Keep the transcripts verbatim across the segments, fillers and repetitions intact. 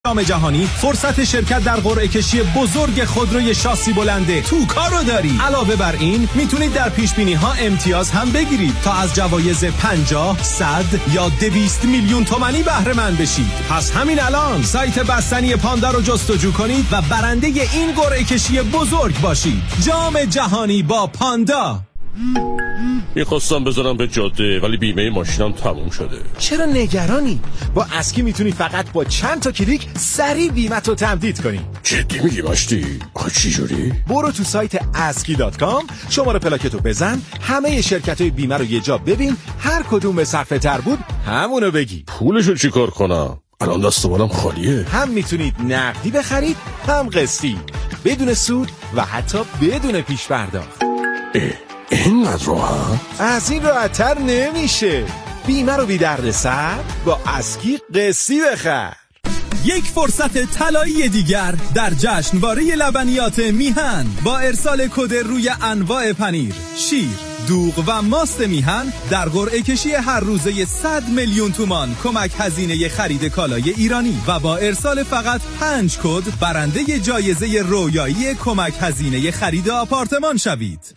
جام جهانی فرصت شرکت در قرعه کشی بزرگ خودروی شاسی بلنده توکا رو داری. علاوه بر این میتونید در پیش بینی ها امتیاز هم بگیرید تا از جوایز پنجاه، صد یا دویست میلیون تومانی بهره مند بشید. پس همین الان سایت بستنی پاندا رو جستجو کنید و برنده این قرعه کشی بزرگ باشید. جام جهانی با پاندا. میخواستم بذارم به جاده ولی بیمه ماشینم تموم شده. چرا نگرانی؟ با اسکی میتونی فقط با چند تا کلیک سریع بیمت رو تمدید کنی. جدی میگی مشتی؟ آخه چی جوری؟ برو تو سایت اسکی دات کام، شماره پلاکتو بزن، همه شرکت‌های بیمه رو یه جا ببین، هر کدوم به صرفه تر بود همونو بگی. پولشو چی کار کنم؟ الان دست بالم خالیه. هم میتونید نقدی بخرید هم قسطی، بدون سود و حتی بدون پیش پرداخت. اینقدر راحت؟ از این راحت‌تر نمیشه. بیمه رو بی درد سر با اسکی قسطی بخر. یک فرصت طلایی دیگر در جشنواره لبنیات میهن با ارسال کد روی انواع پنیر، شیر، دوغ و ماست میهن در قرعه کشی هر روزه صد میلیون تومان کمک هزینه خرید کالای ایرانی و با ارسال فقط پنج کد برنده جایزه رویایی کمک هزینه خرید آپارتمان شوید.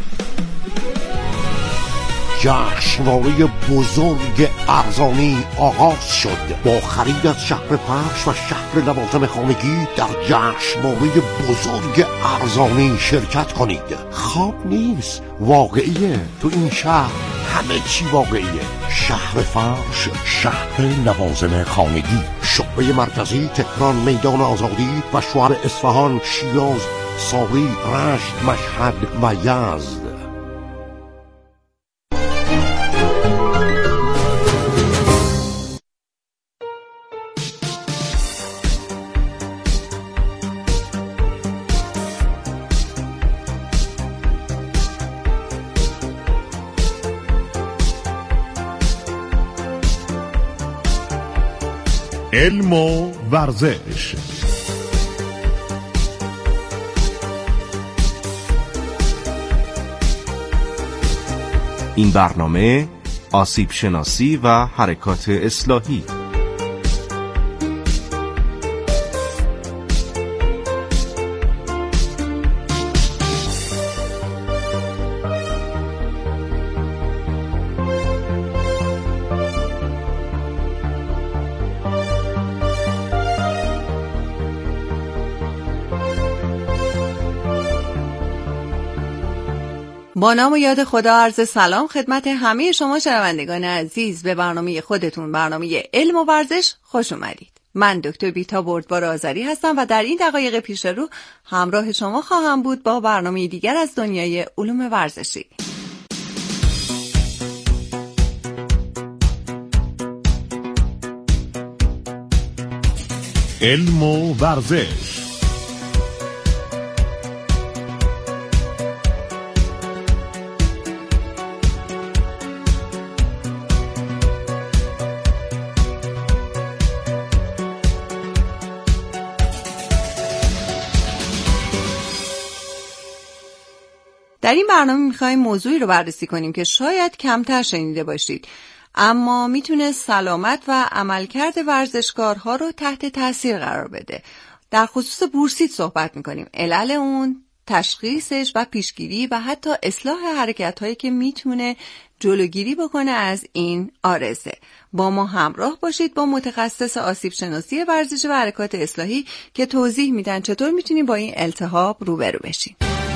جشنواره بزرگ ارزانی آغاز شد. با خرید از شهر فرش و شهر لوازم خانگی در جشنواره بزرگ ارزانی شرکت کنید. خواب نیست، واقعیه. تو این شهر همه چی واقعیه. شهر فرش، شهر لوازم خانگی، شعبه مرکزی تهران، میدان آزادی و شهر اصفهان، شیراز، ساری، رشت، مشهد و یزد. علم و ورزش. این برنامه آسیب شناسی و حرکات اصلاحی. با نام و یاد خدا عرض سلام خدمت همه شما شنوندگان عزیز به برنامه خودتون، برنامه علم و ورزش خوش اومدید. من دکتر بیتا بردبار آذری هستم و در این دقایق پیش رو همراه شما خواهم بود با برنامه دیگر از دنیای علوم ورزشی. علم و ورزش. در این برنامه میخوایم موضوعی رو بررسی کنیم که شاید کمتر شنیده باشید، اما میتونه سلامت و عملکرد ورزشکارها رو تحت تاثیر قرار بده. در خصوص بورسیت صحبت میکنیم، علل اون، تشخیصش و پیشگیری و حتی اصلاح حرکت‌هایی که میتونه جلوگیری بکنه از این عارضه. با ما همراه باشید با متخصص آسیب شناسی ورزش و حرکات اصلاحی که توضیح میدن چطور میتونیم با این التهاب روبرو بشیم.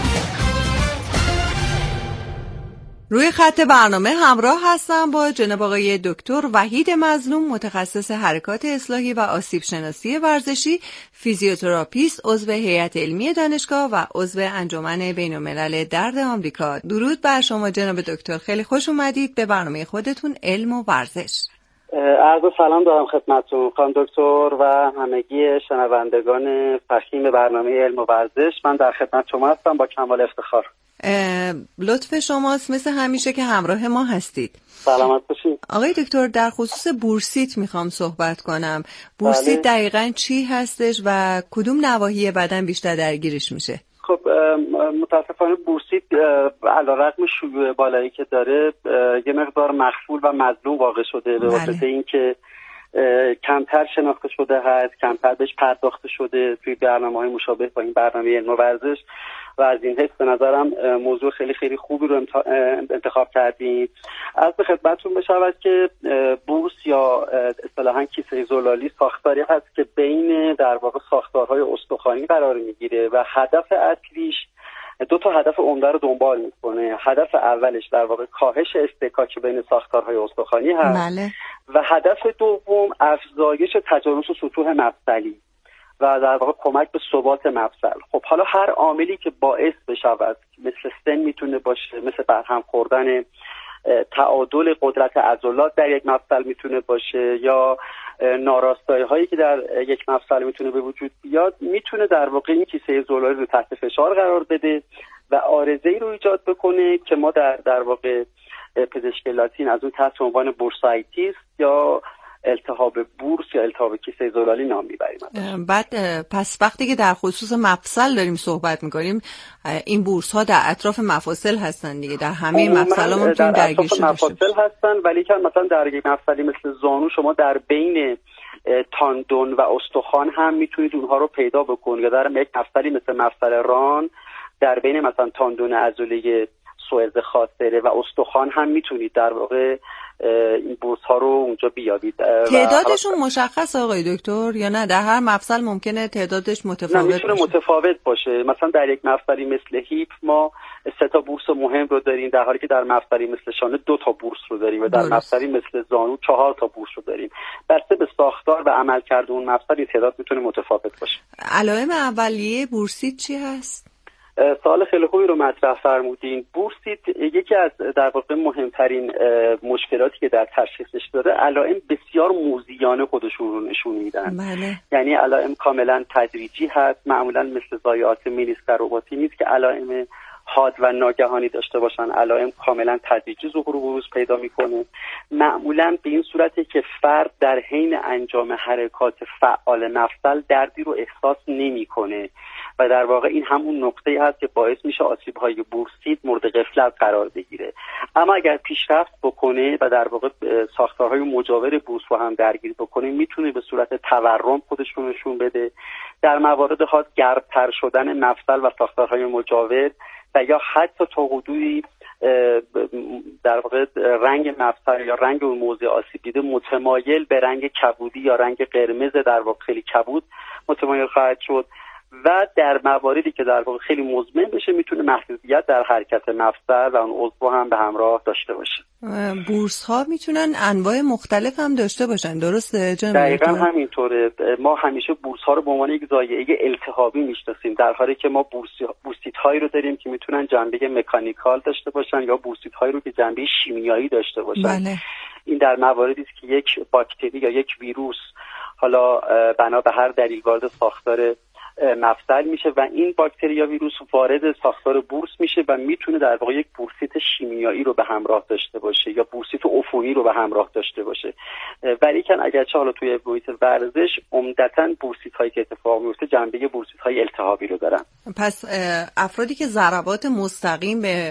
روی خط برنامه همراه هستم با جناب آقای دکتر وحید مظلوم، متخصص حرکات اصلاحی و آسیب شناسی ورزشی، فیزیوتراپیست، عضو هیئت علمی دانشگاه و عضو انجمن بین‌الملل درد آمریکا. درود بر شما جناب دکتر، خیلی خوش اومدید به برنامه خودتون علم و ورزش. عرض سلام دارم خدمتتون خانم دکتر و همگی شنوندگان فخیم برنامه علم و ورزش. من در خدمت شما هستم با کمال افتخار. لطف شماست مثل همیشه که همراه ما هستید. سلامت باشید. آقای دکتر در خصوص بورسیت میخوام صحبت کنم. بورسیت بله. دقیقاً چی هستش و کدوم نواحی بدن بیشتر درگیرش میشه؟ خب متاسفانه بورسیت علیرغم شیوع بالایی که داره یه مقدار مخفول و مظلوم واقع شده به واسطه اینکه کمتر شناخته شده هست، کمتر بهش پرداخته شده توی برنامه‌های مشابه با این برنامه علم و ورزش و از این حیث به نظرم موضوع خیلی خیلی خوبی رو انتخاب کردیم. از به خدمتتون بشود که بورس یا اصطلاحاً کیسه زلالی ساختاری هست که بین در واقع ساختارهای استخوانی قرار میگیره و هدف اصلیش دو تا هدف عمده رو دنبال میکنه. هدف اولش در واقع کاهش اصطکاک بین ساختارهای استخوانی هست. بله. و هدف دوم افزایش تجانس و سطوح مفصلی و در واقع کمک به ثبات مفصل. خب حالا هر عاملی که باعث بشود مثل سن میتونه باشه، مثل برهم خوردن، تعادل قدرت عضلات در یک مفصل میتونه باشه یا ناراستایی هایی که در یک مفصل میتونه به وجود بیاد، میتونه در واقع این کیسه زلالی رو تحت فشار قرار بده و عارضه‌ای رو ایجاد بکنه که ما در در واقع پزشکی لاتین از اون تحت عنوان بورسایتیس یا التهاب بورس یا التهاب کیسه زلالی نام میبریم. بعد پس وقتی که در خصوص مفصل داریم صحبت میکنیم، این بورس ها در اطراف مفاصل هستن دیگه، در همه مفصل ها ممکن درگیرشون داشته مفاصل هستن، ولی که مثلا در یک مفصلی مثل زانو شما در بین تاندون و استخوان هم میتونید اونها رو پیدا بکنید، یا در یک مفصلی مثل مفصل ران در بین مثلا تاندون عضله سوئرد خاطره و استخوان هم میتونید در واقع این بورس ها رو اونجا بیابید. تعدادشون مشخص آقای دکتر یا نه؟ در هر مفصل ممکنه تعدادش متفاوت باشه. میتونه متفاوت باشه. مثلا در یک مفصلی مثل هیپ ما سه تا بورس مهم رو داریم، در حالی که در مفصلی مثل شانه دو تا بورس رو داریم و در مفصلی مثل زانو چهار تا بورس رو داریم. بسته به ساختار و عملکرد اون مفصل تعداد میتونه متفاوت باشه. علائم اولیه بورسیت چی هست؟ سوال خیلی خوبی رو مطرح فرمودین. بورسیت یکی از در واقع مهمترین مشکلاتی که در تشخیصش داره، علائم بسیار موذیانه خودشون رو نشون میدن. بله. یعنی علائم کاملا تدریجی هست، معمولا مثل ضایعات مینیسکروباتی نیست که علائم حاد و ناگهانی داشته باشن. علائم کاملا تدریجی ظهور و بروز پیدا میکنه، معمولا به این صورتی که فرد در حین انجام حرکات فعال مفصل دردی رو احساس نمیکنه و در واقع این همون نقطه‌ای هست که باعث میشه آسیب‌های بورسیت مورد غفلت قرار بگیره. اما اگر پیشرفت بکنه و در واقع ساختارهای مجاور بورس رو هم درگیر بکنه، میتونه به صورت تورم خودش رو نشون بده. در موارد خاص گردتر شدن مفصل و ساختارهای مجاور و یا حتی تا حدودی در واقع رنگ مفصل یا رنگ اون موضع آسیب دیده متمایل به رنگ کبودی یا رنگ قرمز در واقع خیلی کبود متمایل خواهد شد و در مواردی که در واقع خیلی مزمن بشه میتونه محدودیت در حرکت مفصل و اون عضو هم به همراه داشته باشه. بورس ها میتونن انواع مختلف هم داشته باشن، درسته جناب؟ دقیقاً همینطوره. ما همیشه بورس ها رو به عنوان یک ضایعه التهابی میشناسیم، در حالی که ما بورسیت هایی رو داریم که میتونن جنبه مکانیکال داشته باشن یا بورسیت هایی رو که جنبه شیمیایی داشته باشن. بله. این در مواردی است که یک باکتری یا یک ویروس حالا بنا به هر دلیل وارد ساختار مفصل میشه و این باکتری یا ویروس وارد ساختار بورس میشه و میتونه در واقع یک بورسیت شیمیایی رو به همراه داشته باشه یا بورسیت عفونی رو به همراه داشته باشه. ولی کن اگرچه حالا توی محیط ورزش عمدتاً بورسیت هایی که اتفاق میفته جنبه بورسیت های التهابی رو دارن. پس افرادی که ضربات مستقیم به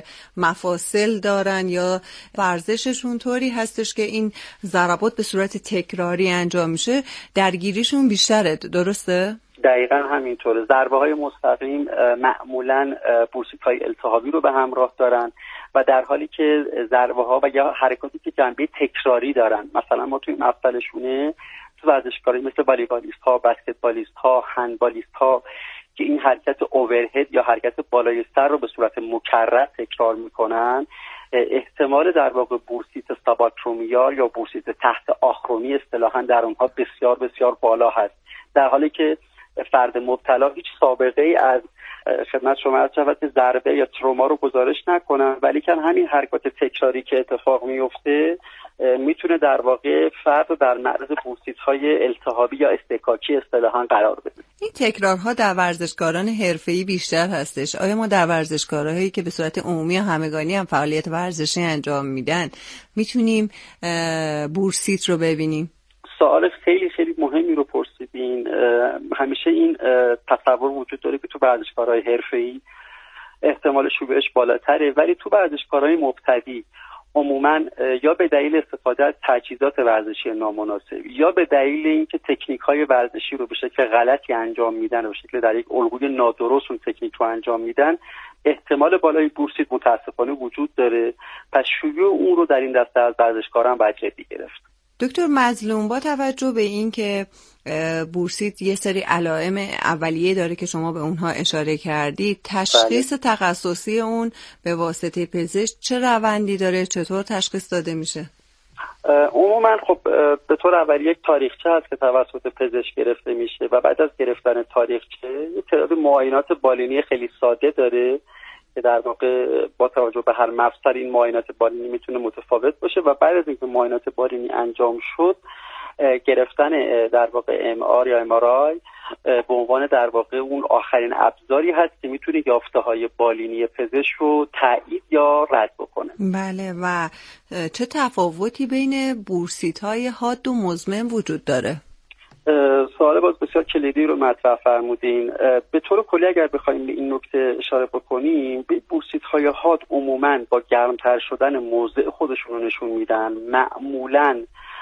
مفاصل دارن یا ورزششون طوری هستش که این ضربات به صورت تکراری انجام میشه، درگیریشون بیشتره، درسته؟ دقیقاً همینطوره. ضربه های مستقیم معمولاً بورسیت های التهابی رو به همراه دارن و در حالی که ضربه ها و یا حرکاتی که جنبه تکراری دارن، مثلا ما توی مفصلشونه تو ورزشکاری مثل والیبالیست ها، بسکتبالیست ها، هندبالیست ها که این حرکت اوورهد یا حرکت بالای سر رو به صورت مکرر تکرار میکنن، احتمال در واقع بورسیت ساباکرومیال یا بورسیت تحت آخرومی اصطلاحاً در اونها بسیار بسیار بالا هست، در حالی که فرد مبتلا هیچ سابقه ای از خدمت شما عرض شود که ضربه یا تروما رو گزارش نکنن، ولی که همین حرکات تکراری که اتفاق میفته میتونه در واقع فرد رو در معرض بورسیت های التهابی یا اصطکاکی اصطلاحاً قرار بده. این تکرارها در ورزشکاران حرفه‌ای بیشتر هستش. آیا ما در ورزشکارهایی که به صورت عمومی و همگانی هم فعالیت ورزشی انجام میدن میتونیم بورسیت رو ببینیم؟ سوال خیلی خیلی مهمی رو پرسیدین. همیشه این تصور وجود داره که تو ورزشکارهای حرفه‌ای احتمال شیوعش بالاتره، ولی تو ورزشکارهای مبتدی عموما یا به دلیل استفاده از تجهیزات ورزشی نامناسب یا به دلیل اینکه تکنیک‌های ورزشی رو به شکل غلطی انجام میدن و به شکل در یک الگوی نادرست اون تکنیک رو انجام میدن، احتمال بالای بورسیت متاسفانه وجود داره. پس شیوع اون رو در این دسته از ورزشکاران باید جدی گرفت. دکتر مظلوم، با توجه به این که بورسیت یه سری علائم اولیه داره که شما به اونها اشاره کردید، تشخیص بله. تخصصی اون به واسطه پزشک چه روندی داره؟ چطور تشخیص داده میشه؟ عموما خب به طور اولیه یک تاریخچه هست که توسط پزشک گرفته میشه و بعد از گرفتن تاریخچه یه تعداد معاینات بالینی خیلی ساده داره که در واقع با توجه به هر مفصل این معاینات بالینی میتونه متفاوت باشه و بعد از اینکه معاینات بالینی انجام شد گرفتن در واقع ام آر یا ام آر آی به عنوان در واقع اون آخرین ابزاری هست که میتونه یافته‌های بالینی پزشک رو تایید یا رد بکنه. بله. و چه تفاوتی بین بورسیت‌های حاد و مزمن وجود داره؟ سوال باز بسیار کلیدی رو مطرح فرمودین. به طور کلی اگر بخوایم به این نکته اشاره بکنیم، بورسیت‌های حاد عموماً با گرمتر شدن موضع خودشون رو نشون میدن. معمولاً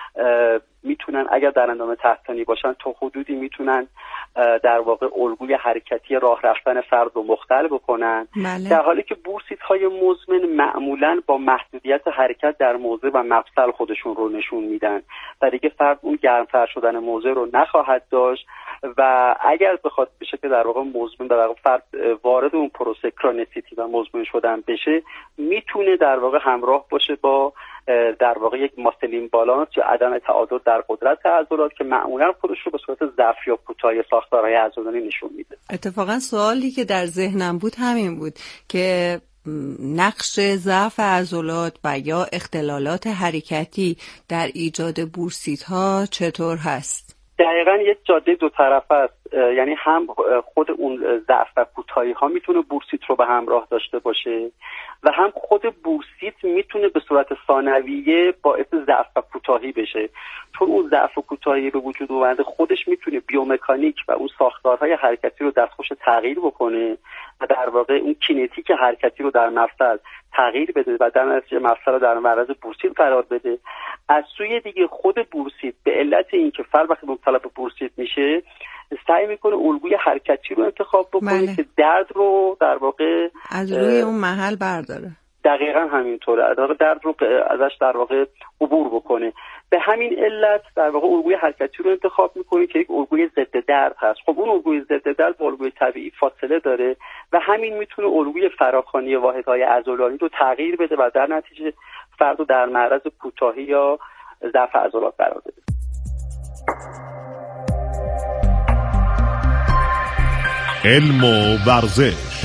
میتونن اگر در اندام تحتانی باشن تا حدودی میتونن در واقع الگوی حرکتی راه رفتن فرد رو مختل بکنن. بله. در حالی که بورسیت‌های مزمن معمولاً با محدودیت حرکت در موضع و مفصل خودشون رو نشون میدن و دیگه فرد اون گرمتر شدن موضع رو نخواهد داشت و اگر بخواد بشه که در واقع مزمن در واقع فرد وارد اون پروسه کرونیسیتی و مزمن شدن بشه، میتونه در واقع همراه باشه با در واقع یک ماسل ایمبالانس یا عدم تعادل در قدرت عضلات که معمولا خودش رو به صورت ضعف یا کوتاهی ساختارهای عضلانی نشون میده. اتفاقا سوالی که در ذهنم بود همین بود که نقش ضعف عضلات و یا اختلالات حرکتی در ایجاد بورسیت ها چطور هست؟ دقیقاً یک جاده دو طرفه است، یعنی هم خود اون ضعف و کوتاهی ها میتونه بورسیت رو به همراه داشته باشه و هم خود بورسیت میتونه به صورت ثانویه باعث ضعف و کوتاهی بشه، چون اون ضعف و کوتاهی به وجود اومده خودش میتونه بیومکانیک و اون ساختارهای حرکتی رو دستخوش تغییر بکنه و در واقع اون کینتیک حرکتی رو در مفصل تغییر بده و در نتیجه مفصل رو در معرض بورسیت قرار بده. از سوی دیگه خود بورسیت به علت اینکه فرد وقتی مبتلا به بورسیت میشه سعی میکنه الگوی حرکتی رو انتخاب بکنه بله. که درد رو در واقع از روی اون محل برداره. دقیقاً همینطوره، در واقع درد رو ازش در واقع عبور بکنه. به همین علت در واقع الگوی حرکتی رو انتخاب میکنه که یک الگوی ضد درد هست. خب اون الگوی ضد درد با الگوی طبیعی فاصله داره و همین میتونه الگوی فراخوانی واحدهای عضلانی رو تغییر بده و در نتیجه فرد رو در معرض کوتاهی یا ضعف عضلات قرار بده. علم و ورزش.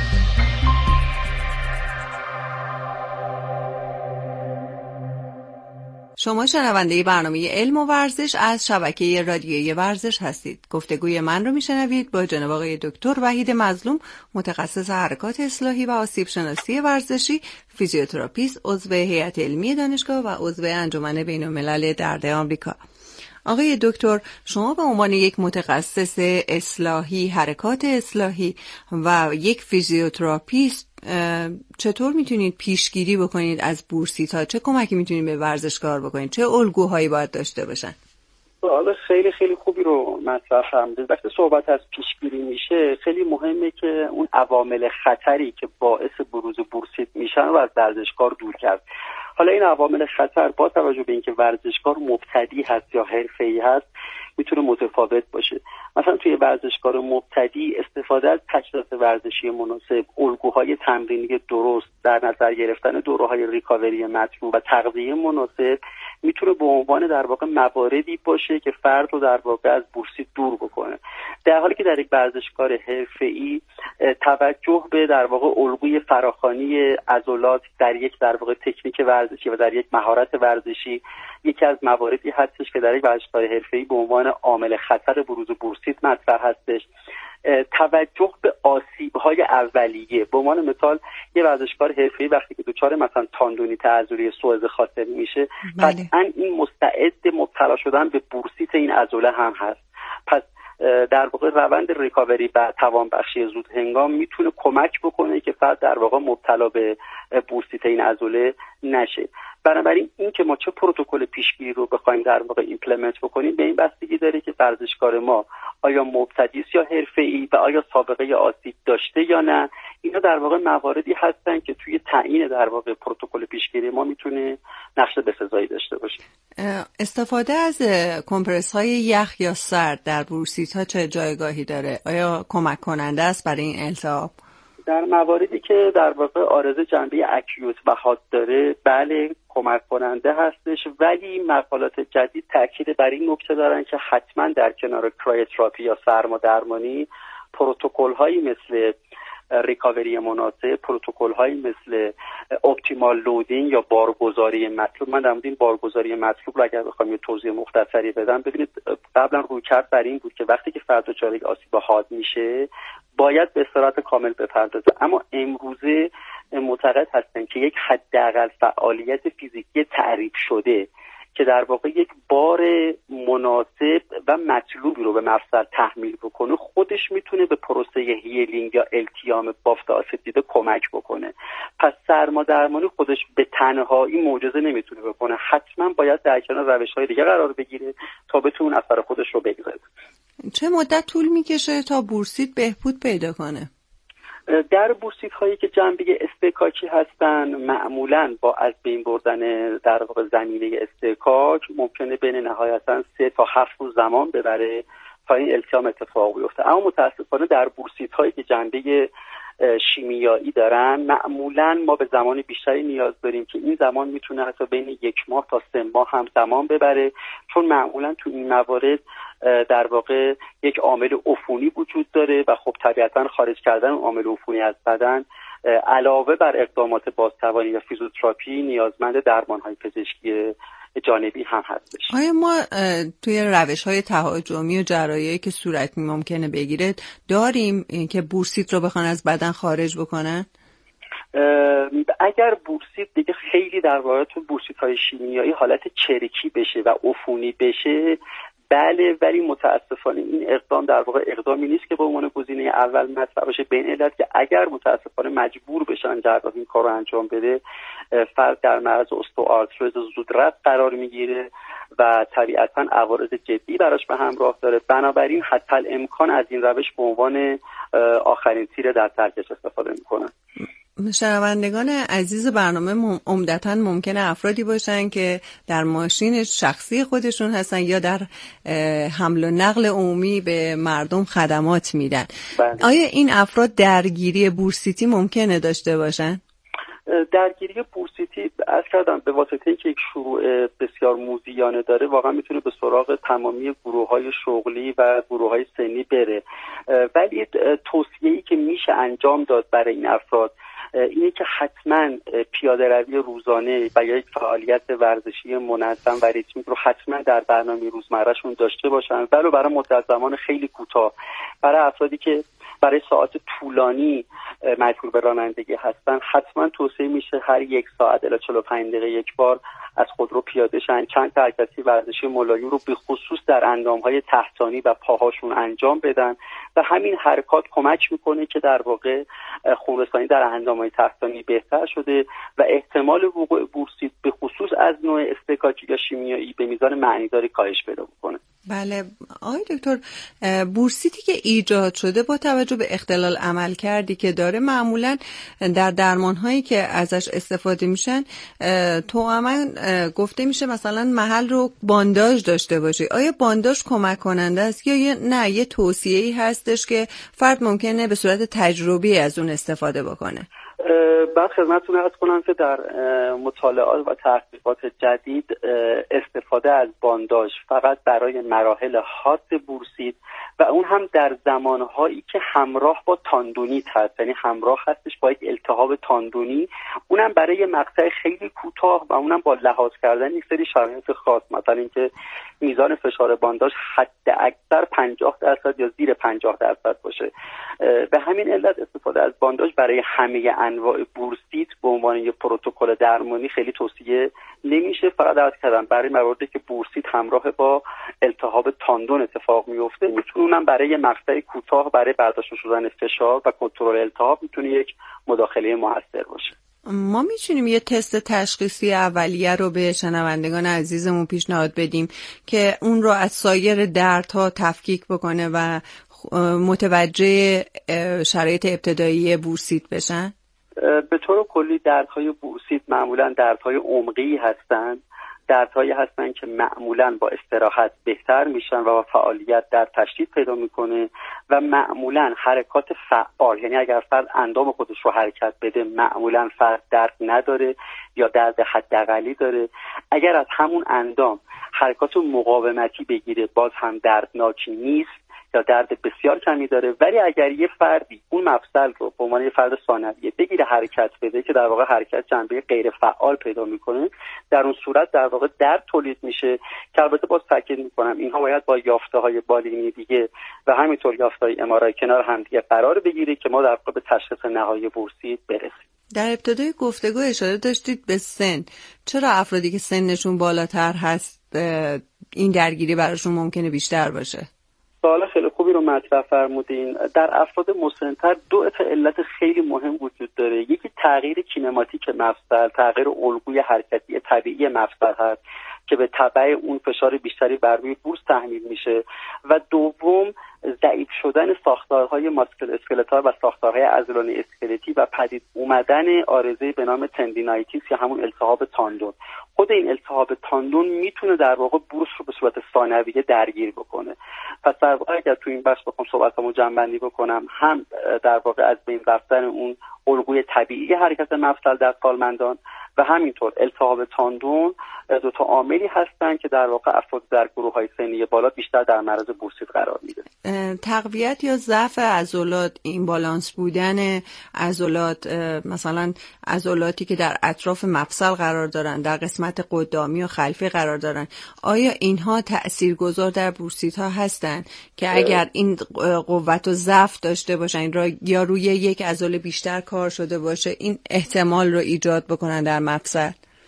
شما شنونده برنامه علم و ورزش از شبکه رادیویی ورزش هستید. گفتگوی من رو میشنوید با جناب آقای دکتر وحید مظلوم، متخصص حرکات اصلاحی و آسیب شناسی ورزشی، فیزیوتراپیست، عضو هیئت علمی دانشگاه و عضو انجمن بین‌الملل درد آمریکا. آقای دکتر، شما به عنوان یک متخصص اصلاحی، حرکات اصلاحی و یک فیزیوتراپیست چطور میتونید پیشگیری بکنید از بورسیت ها؟ چه کمکی میتونید به ورزشکار بکنید؟ چه الگوهایی باید داشته باشن؟ سوال خیلی خیلی خوبی رو مطرح فرمودید. وقتی صحبت از پیشگیری میشه خیلی مهمه که اون عوامل خطری که باعث بروز بورسیت میشن رو از ورزشکار دور کرد. حالا این عوامل خطر با توجه به اینکه ورزشکار مبتدی هست یا حرفه‌ای هست میتونه متفاوت باشه. مثلا توی ورزشکار مبتدی استفاده از تجهیزات ورزشی مناسب، الگوهای تمرینی درست، در نظر گرفتن دوره‌های ریکاوری مطلوب و تغذیه مناسب میتونه به عنوان در واقع مواردی باشه که فرد رو در واقع از بورسیت دور بکنه. در حالی که در یک ورزشکار حرفه‌ای توجه به در واقع الگوی فراخوانی عضلات در یک در واقع تکنیک ورزشی و در یک مهارت ورزشی یکی از مواردی هستش که در یک ورزشکار حرفه‌ای به عنوان عامل خطر بروز بورسیت مطرح هستش. توجه به آسیب‌های اولیه، به عنوان مثال یه ورزشکار حرفه‌ای وقتی که دچار مثلا تاندونیت عضله سوء خاطر میشه قطعاً این مستعد مبتلا شدن به بورسیت این عضله هم هست. پس در واقع روند ریکاوری و توانبخشی زود هنگام میتونه کمک بکنه که فرد در واقع مبتلا به بورسیت این عضله نشه. بنابراین این که ما چه پروتکل پیشگیری رو بخوایم در واقع ایمپلمنت بکنیم به این بستگی داره که ورزشکار ما آیا مبتدی است یا حرفه‌ای و آیا سابقه آسیب داشته یا نه. اینا در واقع مواردی هستن که توی تعیین در واقع پروتکل پیشگیری ما میتونه نقش بسزایی داشته باشه. استفاده از کمپرس های یخ یا سرد در بورسیت ها چه جایگاهی داره؟ آیا کمک کننده است برای این التهاب؟ در مواردی که در واقع عارضه جنبه اکیوت و حاد داره بله کمک کننده هستش، ولی مقالات جدید تاکید بر این نکته دارن که حتما در کنار کرایوتراپی یا سرما درمانی پروتکل هایی مثل ریکاوری مناسب، پروتکل هایی مثل اپتیمال لودینگ یا بارگذاری مطلوب، من در مورد این بارگذاری مطلوب رو اگر بخوام یه توضیح مختصری بدم، ببینید قبلا رویکرد بر این بود که وقتی که فرد دچار آسیب حاد میشه باید به استراحت کامل بپردازه، اما امروزه معتقد هستن که یک حداقل فعالیت فیزیکی تعریف شده که در واقع یک بار مناسب و مطلوبی رو به مفصل تحمیل بکنه خودش میتونه به پروسه هیلینگ یا التیام بافت آسیب دیده کمک بکنه. پس سرما درمانی خودش به تنهایی معجزه نمیتونه بکنه، حتما باید در کنار روش‌های دیگه قرار بگیره تا بتونه اثر خودش رو بگذاره. چه مدت طول میکشه تا بورسیت بهبود پیدا کنه؟ در بورسیت هایی که جنبه استحکاکی هستن معمولاً با از بین بردن در واقع زمینه استحکاک ممکنه بین نهایتاً سه تا هفت روز زمان ببره تا این التیام اتفاق بیفته. اما متاسفانه در بورسیت هایی که جنبه شیمیایی دارن معمولاً ما به زمان بیشتری نیاز داریم که این زمان میتونه حتی بین یک ماه تا سه ماه هم زمان ببره، چون معمولاً تو این موارد در واقع یک عامل عفونی وجود داره و خب طبیعتاً خارج کردن اون عامل عفونی از بدن علاوه بر اقدامات بازتوانی و فیزیوتراپی نیازمند درمان‌های پزشکی جانبی هم هستش. آیا ما توی روش‌های تهاجمی و جراحی که صورت ممکنه بگیره داریم که بورسیت رو بخوان از بدن خارج بکنن؟ اگر بورسیت دیگه خیلی در واقع تو بورسیت‌های شیمیایی حالت چرکی بشه و عفونی بشه بله، ولی متاسفانه این اقدام در واقع اقدامی نیست که به عنوان گزینه اول مطرح باشه، به این علت که اگر متاسفانه مجبور بشن جراح این کار رو انجام بده فرد در معرض استئوآرتروز زودرس قرار میگیره و طبیعتاً عوارض جدی براش به همراه داره. بنابراین حتی الامکان از این روش به عنوان آخرین تیر در ترکش استفاده میکنن. شنوندگان عزیز برنامه عمدتاً ممکنه افرادی باشن که در ماشین شخصی خودشون هستن یا در حمل و نقل عمومی به مردم خدمات میدن. بله. آیا این افراد درگیری بورسیتی ممکنه داشته باشن؟ درگیری بورسیتی از کردم به واسطه اینکه یک شروع بسیار موذیانه داره واقعا میتونه به سراغ تمامی گروه‌های شغلی و گروه‌های سنی بره، ولی توصیه‌ای که میشه انجام داد برای این افراد اینه که حتما پیاده روی روزانه و یا یک فعالیت ورزشی منظم و ریتمیک رو حتما در برنامه روزمرهشون داشته باشن، ولو برای مدت زمان خیلی کوتاه. برای افرادی که برای ساعت طولانی مجبور به رانندگی هستن حتما توصیه میشه هر یک ساعت الی چهل و پنج دقیقه یک بار از خودرو پیاده شن، چند تا حرکتی ورزشی ملایم رو به خصوص در اندامهای تحتانی و پاهاشون انجام بدن و همین حرکات کمک میکنه که در واقع خونرسانی در اندامهای تحتانی بهتر شده و احتمال وقوع بورسیت به خصوص از نوع استحکاکی یا شیمیایی به میزان معنیداری کاهش پیدا میکنه. بله آقای دکتر، بورسیتی که ایجاد شده با توجه به اختلال عمل کردی که داره معمولا در درمان‌هایی که ازش استفاده میشن توأماً گفته میشه مثلا محل رو بانداژ داشته باشه. آیا بانداژ کمک کننده است یا نه یه توصیه‌ای هستش که فرد ممکنه به صورت تجربی از اون استفاده بکنه؟ بعد خدمتتون عرض کنم که در مطالعات و تحقیقات جدید استفاده از بانداژ فقط برای مراحل حاد بورسیت و اون هم در زمانهایی که همراه با تاندونیت هست، یعنی همراه هستش با یک التهاب تاندونی، اونم برای مقطع خیلی کوتاه و اونم با لحاظ کردن یک سری شرایط خاص، مثلا اینکه میزان فشار بانداژ حد اکثر پنجاه درصد یا زیر پنجاه درصد باشه. به همین علت استفاده از بانداژ برای همه انواع بورسیت به عنوان یک پروتکل درمانی خیلی توصیه نمیشه. فقط عرض کردم برای مواردی که بورسیت همراه با التهاب تاندون اتفاق میفته میتونه اونم برای مقطع کوتاه برای برداشت شدن فشار و کنترل التهاب میتونه یک مداخله موثر باشه. ما میتونیم یه تست تشخیصی اولیه رو به شنوندگان عزیزمون پیشنهاد بدیم که اون رو از سایر دردها تفکیک بکنه و متوجه شرایط ابتدایی بورسیت بشن؟ به طور کلی دردهای بورسیت معمولا دردهای عمقی هستند، دردهایی هستند که معمولا با استراحت بهتر میشن و فعالیت در تشدید پیدا میکنه و معمولا حرکات فعال، یعنی اگر فرد اندام خودش رو حرکت بده معمولا فرد درد نداره یا درد حداقلی داره. اگر از همون اندام حرکات مقاومتی بگیره باز هم دردناکی نیست یا درد بسیار کمی داره. ولی اگر یه فردی اون مفصل رو به عنوان یه فرد ثانویه بگیره حرکت بده که در واقع حرکت جنبه غیر فعال پیدا میکنه، در اون صورت در واقع درد تولید میشه که البته باز تاکید میکنم اینها باید با یافته‌های بالینی دیگه و همینطور یافته‌های ام آر آی کنار هم دیگه قرار بگیره که ما در واقع به تشخیص نهایی بورسیت برسیم. در ابتدای گفتگو اشاره داشتید به سن. چرا افرادی که سنشون بالاتر هست این درگیری براشون ممکنه بیشتر باشه؟ سوال خیلی خوبی رو مطرح فرمودین. در افراد مسن‌تر دو علت خیلی مهم وجود داره. یکی تغییر کینماتیک مفصل، تغییر الگوی حرکتی طبیعی مفصل هست که به تبع اون فشار بیشتری بر روی بورس تحمیل میشه و دوم ضعیف شدن ساختارهای ماسکل اسکلتال و ساختارهای عضلانی اسکلتی و پدید اومدن عارضه به نام تندینایتیس یا همون التهاب تاندون. خود این التهاب تاندون میتونه در واقع بورس رو به صورت ثانویه درگیر بکنه. پس در واقع اگر تو این بخش بخوام صحبتامو جمع‌بندی بکنم، هم در واقع از بین رفتن اون الگوی طبیعی حرکت مفصل در سالمندان و همینطور التهاب تاندون دو تا عاملی هستن که در واقع افراد در گروه‌های سنی بالا بیشتر در معرض بورسیت قرار میده. تقویت یا ضعف عضلات، این بالانس بودن عضلات، مثلا عضلاتی که در اطراف مفصل قرار دارن، در قسمت قدامی و خلفی قرار دارن، آیا اینها تاثیرگذار در بورسیت ها هستن که اگر این قوت و ضعف داشته باشن یا روی یک عضله بیشتر کار شده باشه این احتمال رو ایجاد بکنن در مفصل؟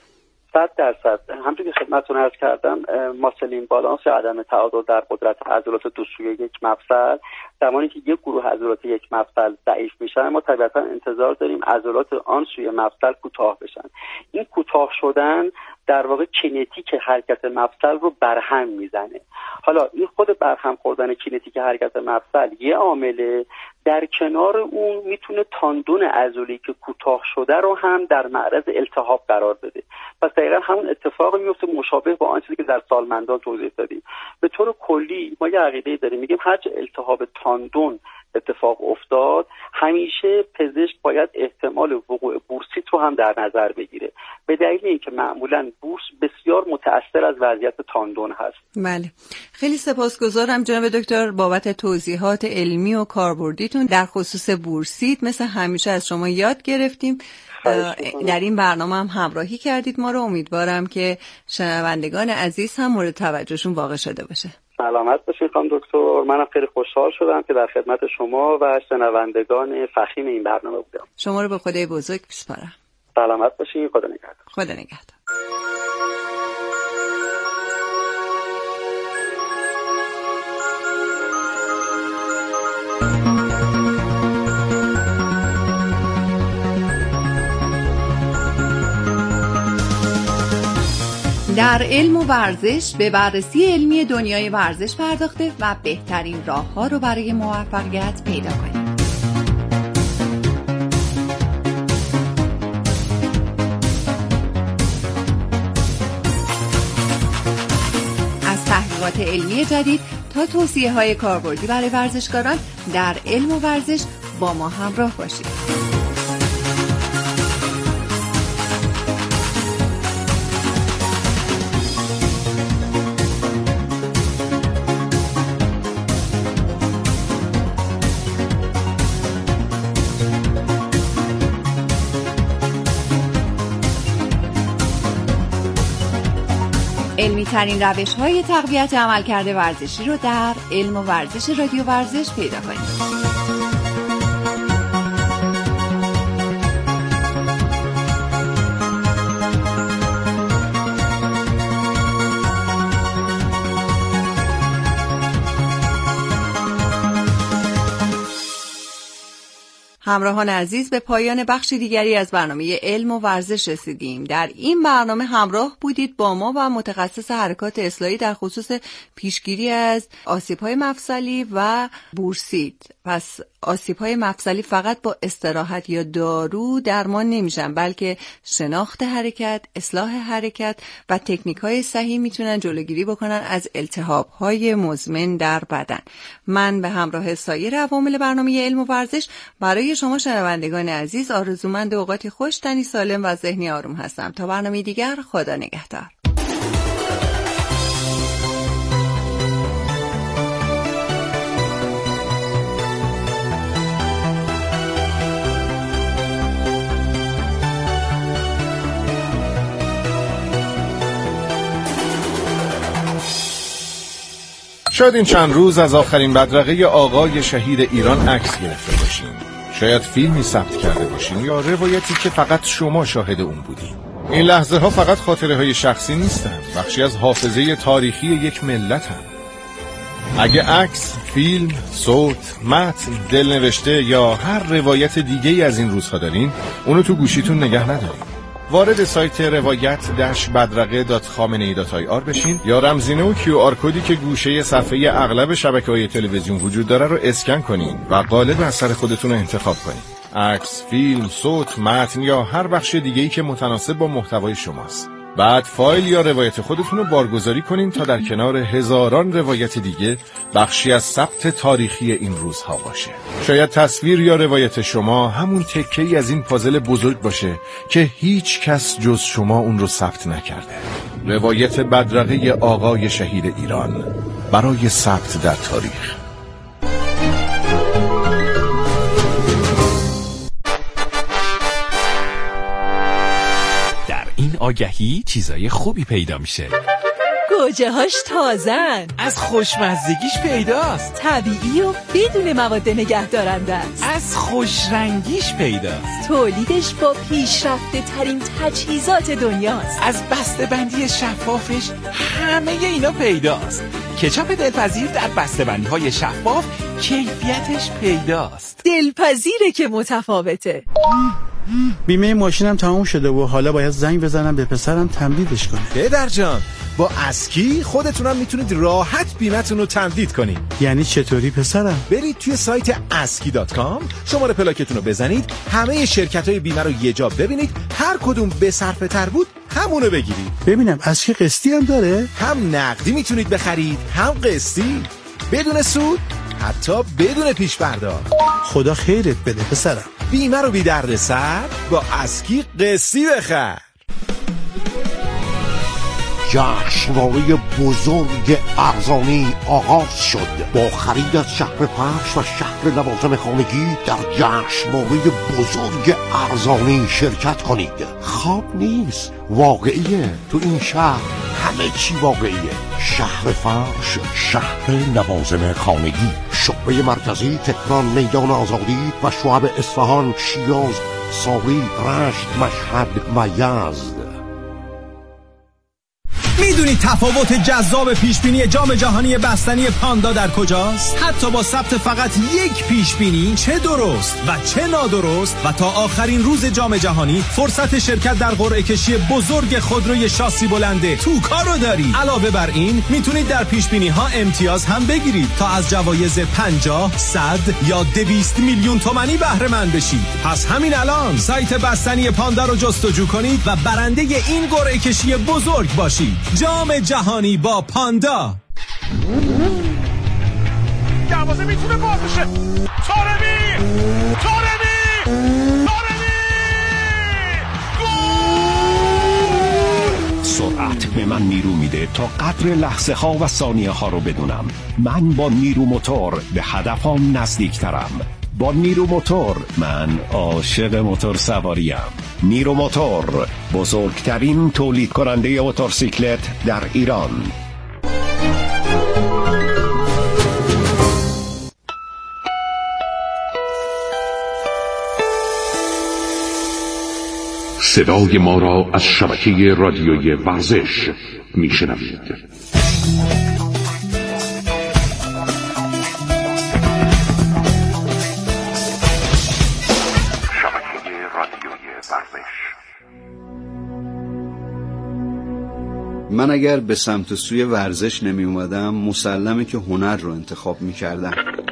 صد درصد. همونطور که خدمتتون عرض کردم، ماسل بالانس یا عدم تعادل در قدرت عضلات دو سویه یک مفصل، زمانی که یک گروه عضلات یک مفصل ضعیف میشن ما طبیعتا انتظار داریم عضلات آن سوی مفصل کوتاه بشن. این کوتاه شدن در واقع کینتیک حرکت مفصل رو برهم میزنه. حالا این خود برهم خوردن کینتیک حرکت مفصل یه عامله، در کنار اون میتونه تاندون عضلی که کوتاه شده رو هم در معرض التهاب قرار بده. پس دقیقا همون اتفاق میفته مشابه با آنچه که در سالمندان توضیح دادیم. به طور کلی ما یه عقیده داریم، میگیم هر چه التهاب تاندون اتفاق افتاد همیشه پزشک باید احتمال وقوع بورسیت رو هم در نظر بگیره، به دلیل اینکه معمولا بورس بسیار متأثر از وضعیت تاندون هست. بله، خیلی سپاسگزارم جناب دکتر بابت توضیحات علمی و کاربردیتون در خصوص بورسیت. مثل همیشه از شما یاد گرفتیم، در این برنامه هم همراهی کردید ما رو. امیدوارم که شنوندگان عزیز هم مورد توجهشون واقع شده باشه. سلامت باشید خانم دکتر. منم خیلی خوشحال شدم که در خدمت شما و شنوندگان فخیم این برنامه بودم. شما رو به خدای بزرگ میسپارم. سلامت باشید. خدا نگهدار. خدا نگهدار. در علم و ورزش به بررسی علمی دنیای ورزش پرداخته و بهترین راه‌ها رو برای موفقیت پیدا کنید. از تحقیقات علمی جدید تا توصیه‌های کاربردی برای ورزشکاران در علم و ورزش با ما همراه باشید. علمی ترین روش های تقویت عملکرد ورزشی رو در علم و ورزش رادیو ورزش پیدا کنید. همراهان عزیز، به پایان بخش دیگری از برنامه علم و ورزش رسیدیم. در این برنامه همراه بودید با ما و متخصص حرکات اصلاحی در خصوص پیشگیری از آسیب‌های مفصلی و بورسیت. پس آسیب‌های مفصلی فقط با استراحت یا دارو درمان نمیشن، بلکه شناخت حرکت، اصلاح حرکت و تکنیک‌های صحیح میتونن جلوگیری بکنن از التهاب‌های مزمن در بدن. من به همراه سایر عوامل برنامه علم و ورزش برای شما شنوندگان عزیز آرزومند اوقاتی خوش، تنی سالم و ذهنی آروم هستم. تا برنامه دیگر، خدا نگهدار. شاید این چند روز از آخرین بدرقه آقای شهید ایران عکس گرفته باشین. شاید فیلمی ثبت کرده باشین یا روایتی که فقط شما شاهد اون بودین. این لحظه ها فقط خاطره های شخصی نیستن، بخشی از حافظه تاریخی یک ملت هم. اگه عکس، فیلم، صوت، متن، دلنوشته یا هر روایت دیگه از این روزها دارین، اونو تو گوشیتون نگه ندارین. وارد سایت روایت داش بدرقه دات خامنه‌ای دات آی آر بشین یا رمزینه و کیو آر کدی که گوشه صفحه اغلب شبکه‌های تلویزیون وجود داره رو اسکن کنین و قالب اثر خودتون رو انتخاب کنین. عکس، فیلم، صوت، متن یا هر بخش دیگه‌ای که متناسب با محتوای شماست. بعد فایل یا روایت خودتون رو بارگذاری کنین تا در کنار هزاران روایت دیگه بخشی از ثبت تاریخی این روزها باشه. شاید تصویر یا روایت شما همون تکه‌ای از این پازل بزرگ باشه که هیچ کس جز شما اون رو ثبت نکرده. روایت بدرقه آقای شهید ایران برای ثبت در تاریخ. این آگهی چیزای خوبی پیدا میشه. گوجه هاش تازن، از خوشمزگیش پیداست، طبیعی و بدون مواد نگهدارنده است، از خوشرنگیش پیداست، تولیدش با پیشرفته ترین تجهیزات دنیاست، از بسته‌بندی شفافش همه اینا پیداست. کچاپ دلپذیر در بسته‌بندی های شفاف کیفیتش پیداست. دلپذیره که متفاوته. بیمه ماشینم تموم شده و حالا باید زنگ بزنم به پسرم تمدیدش کنه. پدر جان، با اسکی خودتونم میتونید راحت بیمتون رو تمدید کنید. یعنی چطوری پسرم؟ برید توی سایت اسکی دات کام، شماره پلاکتون رو بزنید، همه شرکت‌های بیمه رو یه جا ببینید، هر کدوم به صرفه تر بود همونو بگیرید. ببینم اسکی قسطی هم داره؟ هم نقدی میتونید بخرید، هم قسطی، بدون سود، حتی بدون پیش پرداخت. خدا خیرت بده پسرم. بیمه رو بی درد سر با اسکی قسطی بخر. جشنواره بزرگ ارزانی آغاز شد. با خرید از شهر پرش و شهر لوازم خانگی در جشنواره بزرگ ارزانی شرکت کنید. خواب نیست، واقعیه. تو این شهر همه چی واقعیه. شهر فرش، شهر لوازم خانگی، شعبه مرکزی تهران، میدان آزادی و شعب اصفهان، شیراز، ساری، رشت، مشهد و یزد. میدونید تفاوت جذاب پیشبینی جام جهانی بستنی پاندا در کجاست؟ حتی با ثبت فقط یک پیشبینی، چه درست و چه نادرست، و تا آخرین روز جام جهانی فرصت شرکت در قرعه کشی بزرگ خودروی شاسی بلنده توکا رو دارید. علاوه بر این میتونید در پیشبینی ها امتیاز هم بگیرید تا از جوایز پنجاه، صد یا دویست میلیون تومانی بهره مند بشید. پس همین الان سایت بستنی پاندا رو جستجو کنید و برنده این قرعه کشی بزرگ باشید. جام جهانی با پاندا. دروازه میتونه باز بشه. طارمی طارمی طارمی گل! سرعت به من نیرو میده تا قدر لحظه ها و ثانیه ها رو بدونم. من با نیرو موتور به هدفم نزدیکترم. با نیرو موتور من عاشق موتور سواریم. نیرو موتور، بزرگترین تولید کننده موتورسیکلت در ایران. صدای ما را از شبکه رادیوی ورزش میشنوید. من اگر به سمت سوی ورزش نمی اومدم مسلمه که هنر رو انتخاب می کردم.